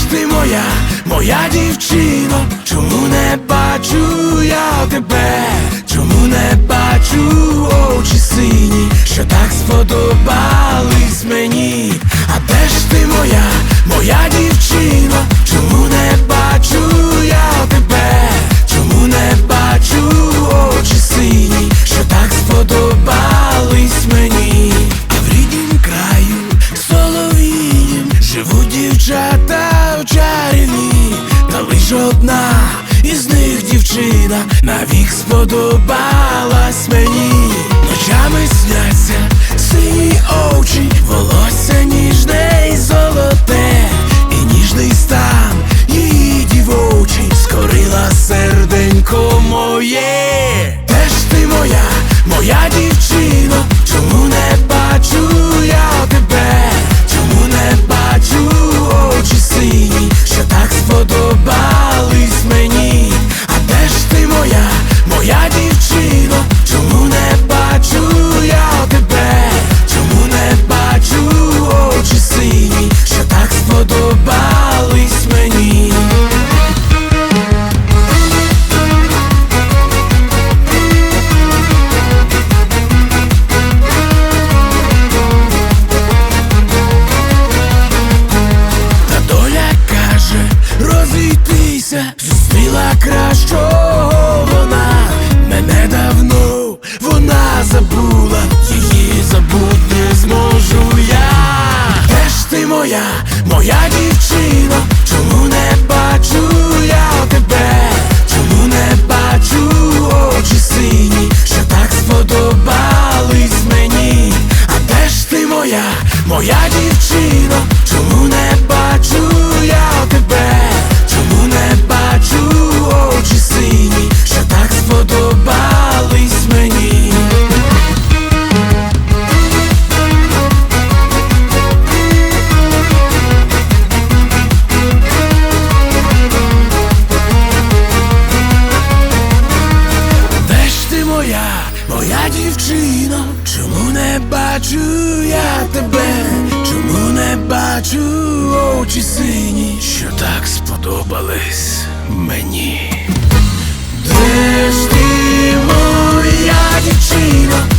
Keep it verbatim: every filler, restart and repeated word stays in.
ти моя, моя дівчино? Чому не бачу я тебе? Чому не бачу очі сині, що так сподобались мені? А де ж ти моя, моя дівчино? Чому не бачу я тебе? Чому не бачу очі сині, що так сподобались мені? А в ріднім краю солов'їнім живуть дівчата чарівні, та лиш одна із них дівчина навік сподобалась мені. Ночами сняться сині очі, волосся ніжне й золоте, і ніжний стан її дівочий скорила серденько моє. Де ж ти моя, моя дівчино? Чому не бачу я тебе? Чому не бачу очі сині, що так сподобались мені? А де ж ти моя, моя дівчино? Чому не бачу я тебе? Чому не бачу очі сині, що так сподобались мені? Розійтися, зустріла кращого вона. Мене давно вона забула, її забути не зможу я. Де ж ти моя, моя дівчино? Чому не бачу я тебе? Чому не бачу очі сині, що так сподобались мені? А де ж ти моя, моя дівчино? Чому не бачу я тебе? Чому не бачу очі сині, що так сподобались мені? Де ж ти моя, моя дівчино? Чому не бачу я тебе? Чому не бачу очі сині, що так сподобались мені? Де ж ти моя дівчино?